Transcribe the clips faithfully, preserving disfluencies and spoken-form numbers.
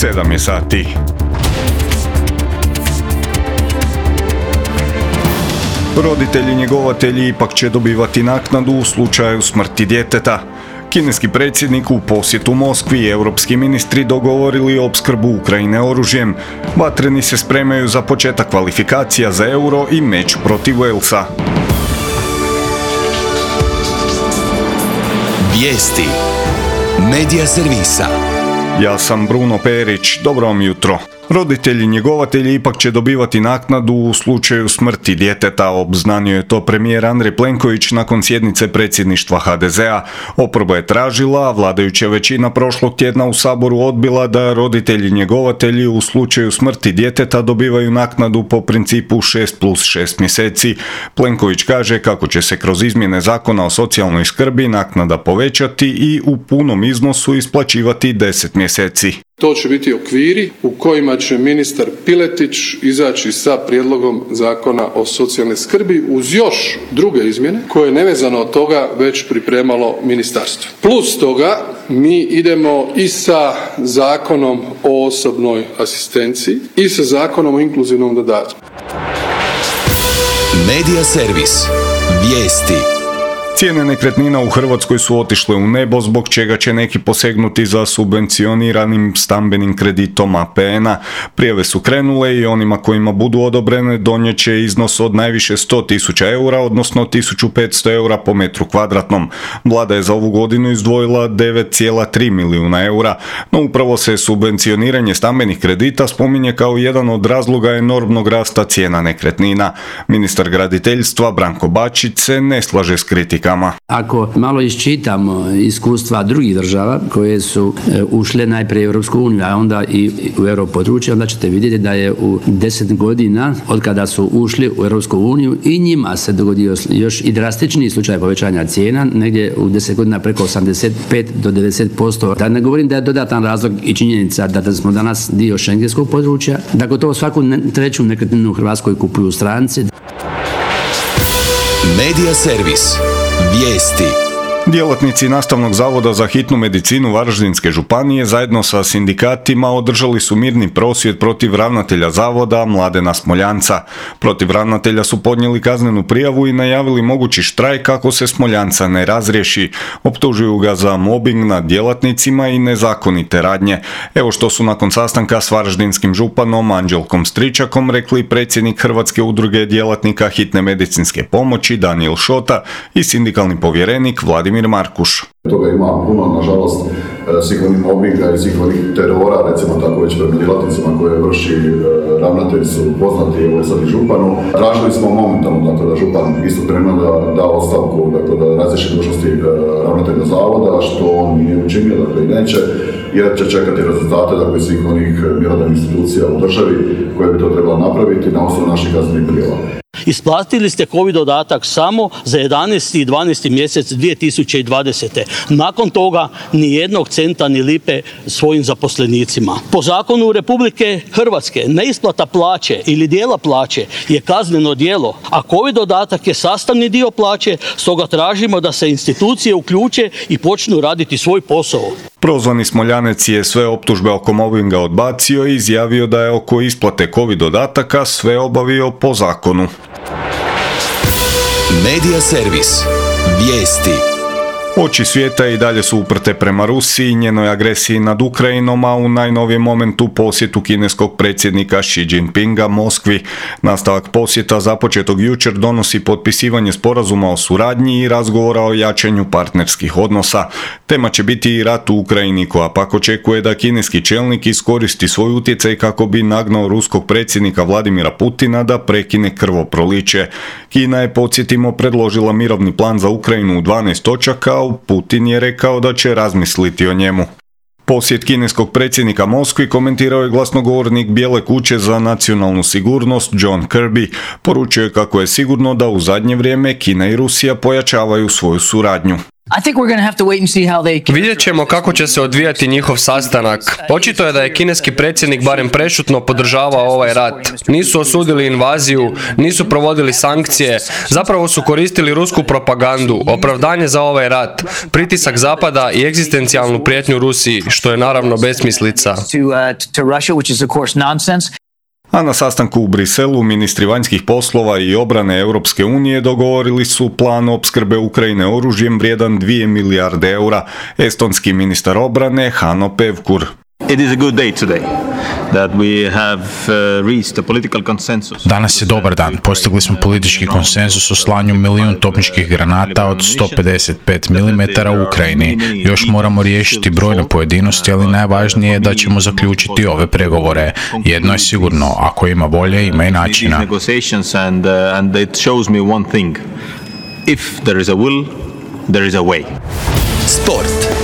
sedam je sati. Roditelji njegovatelji ipak će dobivati naknadu u slučaju smrti djeteta. Kineski predsjednik u posjetu Moskvi i europski ministri dogovorili opskrbu Ukrajine oružjem. Vatreni se spremaju za početak kvalifikacija za euro i meč protiv Walesa. Vijesti Medija servisa. Ja sam Bruno Perić, dobro vam jutro. Roditelji njegovatelji ipak će dobivati naknadu u slučaju smrti djeteta, obznanio je to premijer Andrej Plenković nakon sjednice predsjedništva ha de zea. Oporba je tražila, a vladajuća većina prošlog tjedna u Saboru odbila da roditelji njegovatelji u slučaju smrti djeteta dobivaju naknadu po principu šest plus šest mjeseci. Plenković kaže kako će se kroz izmjene zakona o socijalnoj skrbi naknada povećati i u punom iznosu isplaćivati deset mjeseci. To će biti okviri u kojima će ministar Piletić izaći sa prijedlogom zakona o socijalnoj skrbi uz još druge izmjene koje je nevezano od toga već pripremalo ministarstvo. Plus toga mi idemo i sa zakonom o osobnoj asistenciji i sa zakonom o inkluzivnom dodatku. Medija servis. Vijesti. Cijene nekretnina u Hrvatskoj su otišle u nebo, zbog čega će neki posegnuti za subvencioniranim stambenim kreditom a pe en-a. Prijave su krenule i onima kojima budu odobrene donijet će iznos od najviše sto tisuća eura, odnosno tisuću petsto eura po metru kvadratnom. Vlada je za ovu godinu izdvojila devet zarez tri milijuna eura, no upravo se subvencioniranje stambenih kredita spominje kao jedan od razloga enormnog rasta cijena nekretnina. Ministar graditeljstva Branko Bačić se ne slaže s kritikama. Ako malo iščitamo iskustva drugih država koje su ušle najprije u Europsku uniju, a onda i u europodručje, onda ćete vidjeti da je u deset godina od kada su ušli u Europsku uniju i njima se dogodio još i drastičniji slučaj povećanja cijena, negdje u deset godina preko osamdeset pet do devedeset posto. Da ne govorim da je dodatan razlog i činjenica da smo danas dio šengenskog područja, da gotovo svaku treću nekretninu u Hrvatskoj kupuju stranci. Medija servis. Vijesti. Djelatnici Nastavnog zavoda za hitnu medicinu Varaždinske županije zajedno sa sindikatima održali su mirni prosvjed protiv ravnatelja zavoda Mladena Smoljanca. Protiv ravnatelja su podnijeli kaznenu prijavu i najavili mogući štrajk ako se Smoljanca ne razriješi. Optužuju ga za mobing nad djelatnicima i nezakonite radnje. Evo što su nakon sastanka s varaždinskim županom Anđelkom Stričakom rekli predsjednik Hrvatske udruge djelatnika hitne medicinske pomoći Danijel Šota i sindikalni povjerenik Vladimir Markuš. Toga ima puno, nažalost, svih onih mobinga i svih onih terora, recimo tako već prema djelatnicima koje vrši ravnatelj su poznati, evo je sad i županu. Tražili smo momentalno dakle, da župan isto prema da da ostavku, dakle, da razriješi dužnosti ravnatelja zavoda, što on nije učinio, dakle i neće, jer će čekati rezultate dakle, svih onih mjerodavnih institucija u državi koje bi to trebalo napraviti na osnovu naših kaznenih prijava. Isplatili ste COVID dodatak samo za jedanaesti i dvanaesti mjesec dvije tisuće dvadesete. Nakon toga ni jednog centa ni lipe svojim zaposlenicima. Po zakonu Republike Hrvatske neisplata plaće ili dijela plaće je kazneno djelo, a COVID dodatak je sastavni dio plaće, stoga tražimo da se institucije uključe i počnu raditi svoj posao. Prozvani Smoljanec je sve optužbe oko mobinga odbacio i izjavio da je oko isplate COVID dodataka sve obavio po zakonu. Medija servis. Vijesti. Oči svijeta i dalje su uprte prema Rusiji i njenoj agresiji nad Ukrajinom, a u najnovijem momentu posjetu kineskog predsjednika Xi Jinpinga Moskvi. Nastavak posjeta započetog jučer donosi potpisivanje sporazuma o suradnji i razgovora o jačanju partnerskih odnosa. Tema će biti i rat u Ukrajini, koja pak očekuje da kineski čelnik iskoristi svoj utjecaj kako bi nagnao ruskog predsjednika Vladimira Putina da prekine krvoproliće. Kina je, podsjetimo, predložila mirovni plan za Ukrajinu u dvanaest točaka, Putin je rekao da će razmisliti o njemu. Posjet kineskog predsjednika Moskvi komentirao je glasnogovornik Bijele kuće za nacionalnu sigurnost John Kirby. Poručio je kako je sigurno da u zadnje vrijeme Kina i Rusija pojačavaju svoju suradnju. Vidjet ćemo kako će se odvijati njihov sastanak. Očito je da je kineski predsjednik barem prešutno podržavao ovaj rat. Nisu osudili invaziju, nisu provodili sankcije, zapravo su koristili rusku propagandu, opravdanje za ovaj rat, pritisak Zapada i egzistencijalnu prijetnju Rusiji, što je naravno besmislica. A na sastanku u Briselu ministri vanjskih poslova i obrane Europske unije dogovorili su plan opskrbe Ukrajine oružjem vrijedan dvije milijarde eura. Estonski ministar obrane Hanno Pevkur. It is a good day today that we have uh, reached a political consensus. Danas je dobar dan. Postigli smo politički konsenzus o slanju milijun topničkih granata od sto pedeset pet milimetara u Ukrajini. Još moramo riješiti brojne pojedinosti, ali najvažnije je da ćemo zaključiti ove pregovore. Jedno je sigurno, ako ima volje, ima i načina. Negotiations and uh, and it shows me one thing. If there is a will, there is a way. Sport.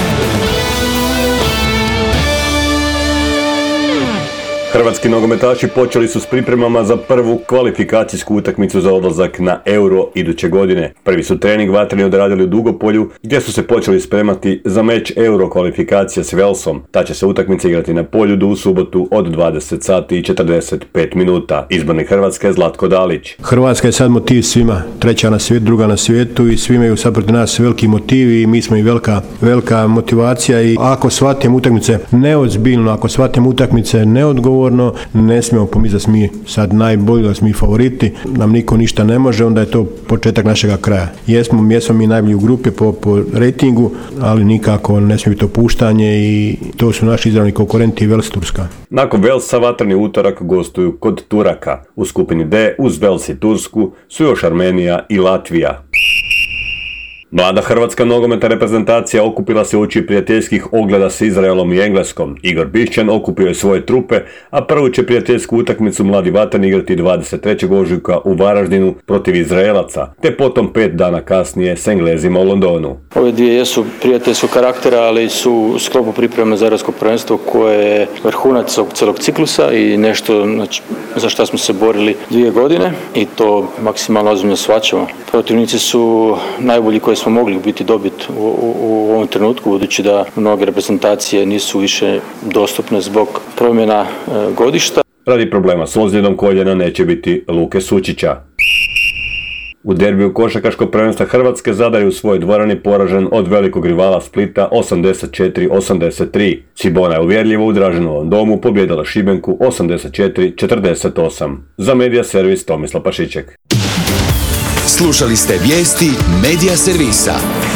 Hrvatski nogometaši počeli su s pripremama za prvu kvalifikacijsku utakmicu za odlazak na Euro iduće godine. Prvi su trening vatreni odradili u Dugopolju, gdje su se počeli spremati za meč Euro kvalifikacija s Velsom. Ta će se utakmica igrati na Poljudu u subotu od dvadeset sati i četrdeset pet minuta. Izbornik Hrvatske Zlatko Dalić. Hrvatska je sad motiv svima, treća na svijetu, druga na svijetu i svi imaju sad protiv nas veliki motivi i mi smo i velika, velika motivacija i ako shvatimo utakmice neozbiljno, ako shvatimo utakmice neodgovorno, ne smijemo pomisliti da smo mi sad najbolji, da smo mi favoriti, nam niko ništa ne može, onda je to početak našega kraja. Jesmo, jesmo mi najbolji u grupi po, po rejtingu, ali nikako ne smije biti opuštanje i to su naši izravni konkurenti Vels Turska. Nakon Velsa vatreni utorak gostuju kod Turaka. U skupini D uz Vels i Tursku su još Armenija i Latvija. Mlada hrvatska nogometna reprezentacija okupila se uoči prijateljskih ogleda s Izraelom i Engleskom. Igor Bišćan okupio je svoje trupe, a prvu će prijateljsku utakmicu mladi vatreni igrati dvadeset trećeg ožujka u Varaždinu protiv Izraelaca, te potom pet dana kasnije s Englezima u Londonu. Ove dvije jesu prijateljskog karaktera, ali su u sklopu pripreme za europsko prvenstvo koje je vrhunac celog ciklusa i nešto znači, za što smo se borili dvije godine i to maksimalno ozbiljno shvaćamo. Protivnici su najbolji koji smo mogli biti dobiti u, u, u ovom trenutku, budući da mnoge reprezentacije nisu više dostupne zbog promjena e, godišta. Radi problema s ozljedom koljena neće biti Luke Sučića. U derbiju košarkaškog prvenstva Hrvatske Zadar je u svojoj dvorani poražen od velikog rivala Splita osamdeset četiri osamdeset tri. Cibona je uvjerljivo u Draženovom domu pobjedila Šibenku osamdeset četiri četrdeset osam. Za Medija servis Tomislav Pašiček. Slušali ste vijesti Medija servisa.